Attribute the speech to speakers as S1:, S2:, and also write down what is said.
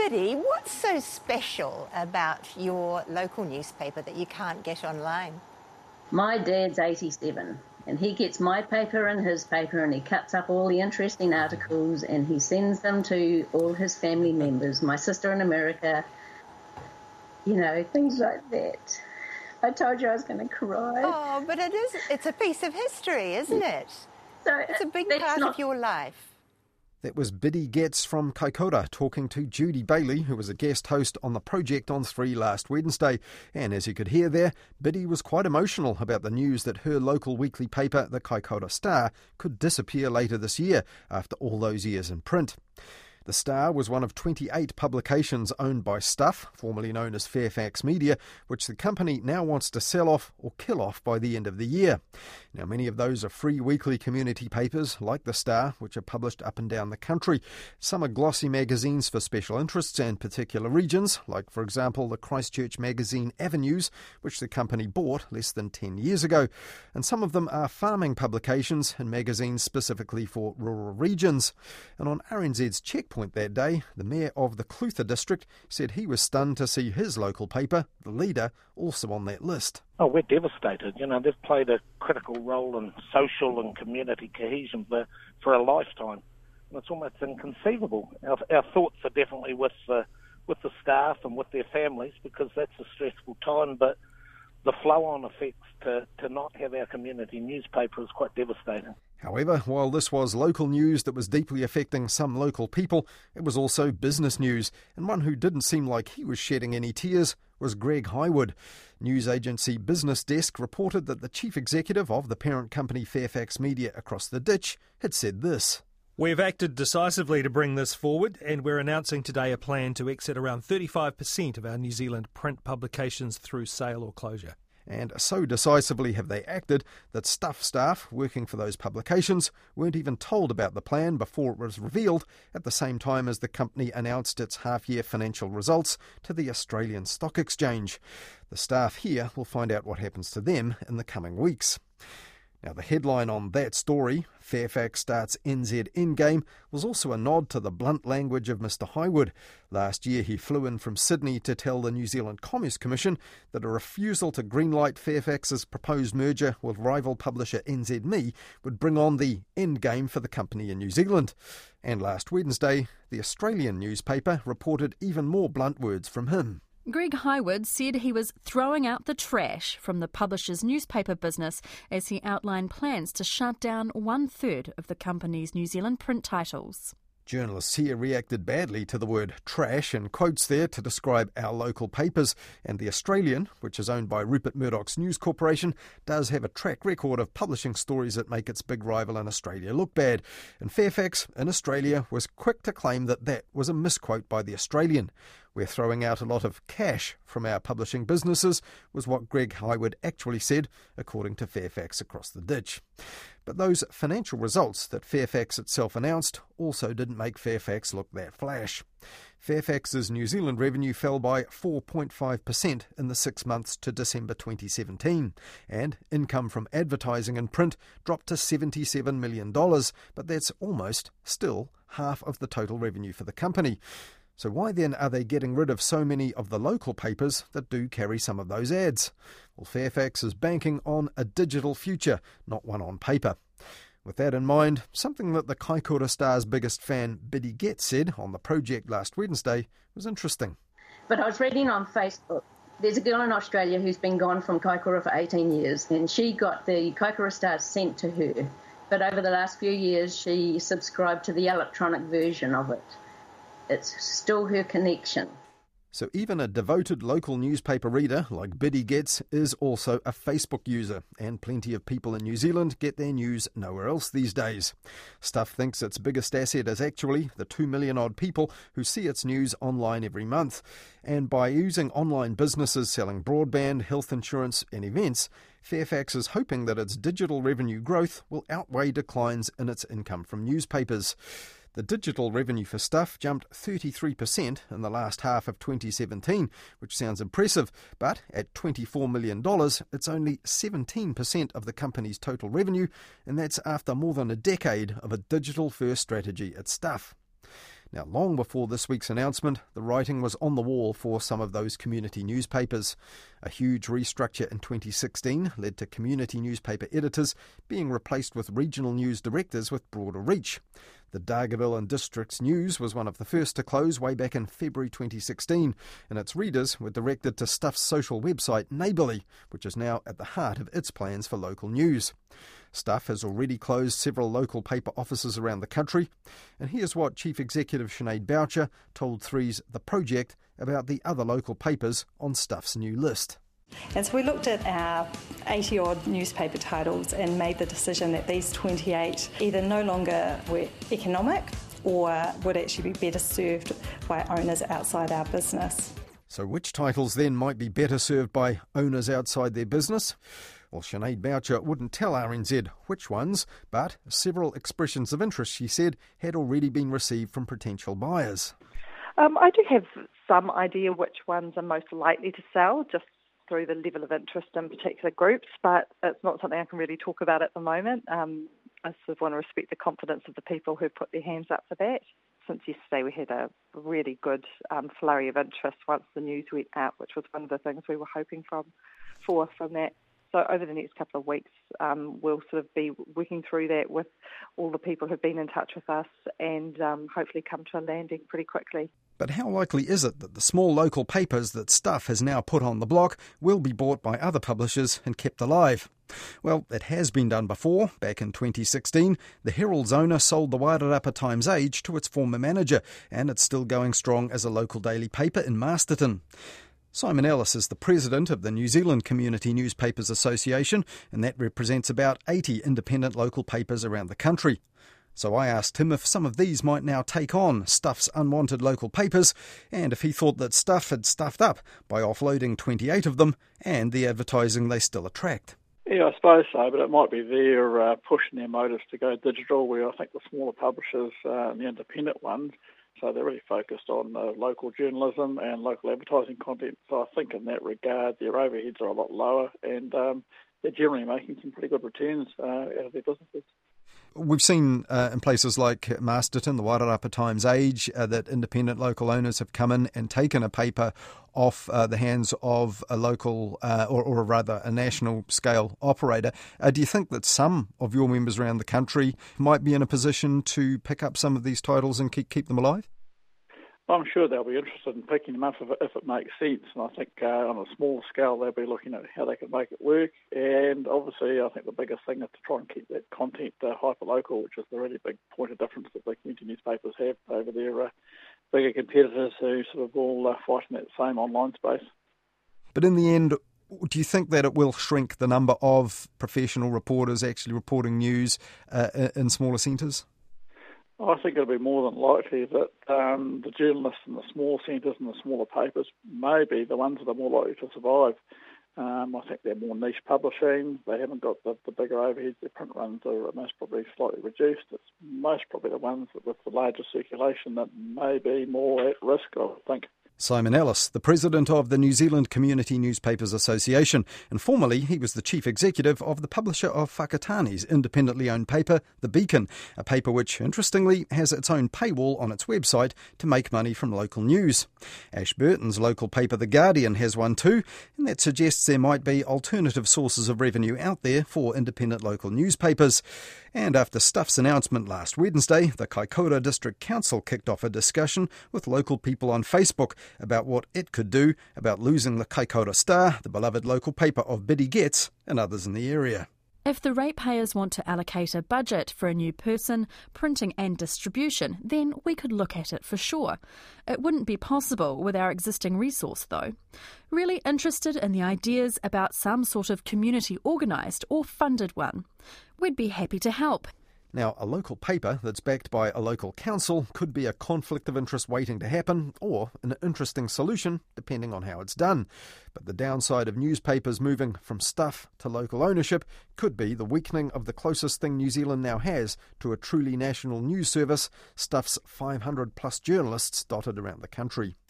S1: Biddy, what's so special about your local newspaper that you can't get online?
S2: My dad's 87 and he gets my paper and his paper and he cuts up all the interesting articles and he sends them to all his family members, my sister in America, things like that. I told you I was going to cry.
S1: Oh, but it's a piece of history, isn't it?
S2: So
S1: it's a big part of your life.
S3: That was Biddy Getz from Kaikoura talking to Judy Bailey, who was a guest host on the Project on 3 last Wednesday. And as you could hear there, Biddy was quite emotional about the news that her local weekly paper, the Kaikoura Star, could disappear later this year after all those years in print. The Star was one of 28 publications owned by Stuff, formerly known as Fairfax Media, which the company now wants to sell off or kill off by the end of the year. Now, many of those are free weekly community papers, like The Star, which are published up and down the country. Some are glossy magazines for special interests and particular regions, like, for example, the Christchurch magazine Avenues, which the company bought less than 10 years ago. And some of them are farming publications and magazines specifically for rural regions. And on RNZ's Checkpoint that day, the mayor of the Clutha district said he was stunned to see his local paper, The Leader, also on that list.
S4: Oh, we're devastated. They've played a critical role in social and community cohesion for a lifetime. And it's almost inconceivable. Our thoughts are definitely with the staff and with their families, because that's a stressful time, but the flow-on effects to not have our community newspaper is quite devastating.
S3: However, while this was local news that was deeply affecting some local people, it was also business news, and one who didn't seem like he was shedding any tears was Greg Highwood. News agency Business Desk reported that the chief executive of the parent company Fairfax Media across the ditch had said this.
S5: We've acted decisively to bring this forward, and we're announcing today a plan to exit around 35% of our New Zealand print publications through sale or closure.
S3: And so decisively have they acted that Stuff staff working for those publications weren't even told about the plan before it was revealed, at the same time as the company announced its half-year financial results to the Australian Stock Exchange. The staff here will find out what happens to them in the coming weeks. Now, the headline on that story, Fairfax starts NZ Endgame, was also a nod to the blunt language of Mr Highwood. Last year he flew in from Sydney to tell the New Zealand Commerce Commission that a refusal to greenlight Fairfax's proposed merger with rival publisher NZME would bring on the endgame for the company in New Zealand. And last Wednesday, the Australian newspaper reported even more blunt words from him.
S6: Greg Highwood said he was throwing out the trash from the publisher's newspaper business as he outlined plans to shut down 1/3 of the company's New Zealand print titles.
S3: Journalists here reacted badly to the word trash and quotes there to describe our local papers. And The Australian, which is owned by Rupert Murdoch's News Corporation, does have a track record of publishing stories that make its big rival in Australia look bad. And Fairfax in Australia was quick to claim that was a misquote by The Australian. We're throwing out a lot of cash from our publishing businesses, was what Greg Highwood actually said, according to Fairfax across the ditch. But those financial results that Fairfax itself announced also didn't make Fairfax look that flash. Fairfax's New Zealand revenue fell by 4.5% in the 6 months to December 2017, and income from advertising and print dropped to $77 million, but that's almost still half of the total revenue for the company. So why then are they getting rid of so many of the local papers that do carry some of those ads? Well, Fairfax is banking on a digital future, not one on paper. With that in mind, something that the Kaikoura Star's biggest fan, Biddy Getz, said on the Project last Wednesday was interesting.
S2: But I was reading on Facebook, there's a girl in Australia who's been gone from Kaikoura for 18 years, and she got the Kaikoura Star sent to her. But over the last few years, she subscribed to the electronic version of it. It's still her connection.
S3: So even a devoted local newspaper reader like Biddy Getz is also a Facebook user, and plenty of people in New Zealand get their news nowhere else these days. Stuff thinks its biggest asset is actually the 2 million odd people who see its news online every month. And by using online businesses selling broadband, health insurance and events, Fairfax is hoping that its digital revenue growth will outweigh declines in its income from newspapers. The digital revenue for Stuff jumped 33% in the last half of 2017, which sounds impressive, but at $24 million, it's only 17% of the company's total revenue, and that's after more than a decade of a digital-first strategy at Stuff. Now, long before this week's announcement, the writing was on the wall for some of those community newspapers. A huge restructure in 2016 led to community newspaper editors being replaced with regional news directors with broader reach. The Dargaville and Districts News was one of the first to close way back in February 2016, and its readers were directed to Stuff's social website Neighbourly, which is now at the heart of its plans for local news. Stuff has already closed several local paper offices around the country, and here's what Chief Executive Sinead Boucher told 3's The Project about the other local papers on Stuff's new list.
S7: And so we looked at our 80-odd newspaper titles and made the decision that these 28 either no longer were economic or would actually be better served by owners outside our business.
S3: So which titles then might be better served by owners outside their business? Well, Sinead Boucher wouldn't tell RNZ which ones, but several expressions of interest, she said, had already been received from potential buyers.
S8: I do have some idea which ones are most likely to sell, just through the level of interest in particular groups, but it's not something I can really talk about at the moment. I sort of want to respect the confidence of the people who put their hands up for that. Since yesterday we had a really good flurry of interest once the news went out, which was one of the things we were hoping from that. So over the next couple of weeks, we'll sort of be working through that with all the people who've been in touch with us and hopefully come to a landing pretty quickly.
S3: But how likely is it that the small local papers that Stuff has now put on the block will be bought by other publishers and kept alive? Well, it has been done before. Back in 2016, the Herald's owner sold the Wairarapa Times-Age to its former manager, and it's still going strong as a local daily paper in Masterton. Simon Ellis is the president of the New Zealand Community Newspapers Association, and that represents about 80 independent local papers around the country. So I asked him if some of these might now take on Stuff's unwanted local papers, and if he thought that Stuff had stuffed up by offloading 28 of them and the advertising they still attract.
S9: Yeah, I suppose so, but it might be their pushing their motives to go digital, where I think the smaller publishers and the independent ones, so they're really focused on local journalism and local advertising content. So I think in that regard, their overheads are a lot lower, and they're generally making some pretty good returns out of their businesses.
S3: We've seen in places like Masterton, the Wairarapa Times-Age, that independent local owners have come in and taken a paper off the hands of a local or rather a national scale operator. Do you think that some of your members around the country might be in a position to pick up some of these titles and keep them alive?
S9: I'm sure they'll be interested in picking them up if it makes sense, and I think on a small scale they'll be looking at how they can make it work, and obviously I think the biggest thing is to try and keep that content hyper-local, which is the really big point of difference that the community newspapers have over their bigger competitors who sort of all fighting that same online space.
S3: But in the end, do you think that it will shrink the number of professional reporters actually reporting news in smaller centres?
S9: I think it'll be more than likely that the journalists in the small centres and the smaller papers may be the ones that are more likely to survive. I think they're more niche publishing. They haven't got the bigger overheads. Their print runs are most probably slightly reduced. It's most probably the ones with the larger circulation that may be more at risk, I would think.
S3: Simon Ellis, the president of the New Zealand Community Newspapers Association, and formerly he was the chief executive of the publisher of Whakatani's independently owned paper, The Beacon, a paper which, interestingly, has its own paywall on its website to make money from local news. Ashburton's local paper, The Guardian, has one too, and that suggests there might be alternative sources of revenue out there for independent local newspapers. And after Stuff's announcement last Wednesday, the Kaikoura District Council kicked off a discussion with local people on Facebook about what it could do about losing the Kaikoura Star, the beloved local paper of Biddy Getz and others in the area.
S6: If the ratepayers want to allocate a budget for a new person, printing and distribution, then we could look at it for sure. It wouldn't be possible with our existing resource, though. Really interested in the ideas about some sort of community organised or funded one? We'd be happy to help.
S3: Now, a local paper that's backed by a local council could be a conflict of interest waiting to happen, or an interesting solution, depending on how it's done. But the downside of newspapers moving from Stuff to local ownership could be the weakening of the closest thing New Zealand now has to a truly national news service, Stuff's 500-plus journalists dotted around the country.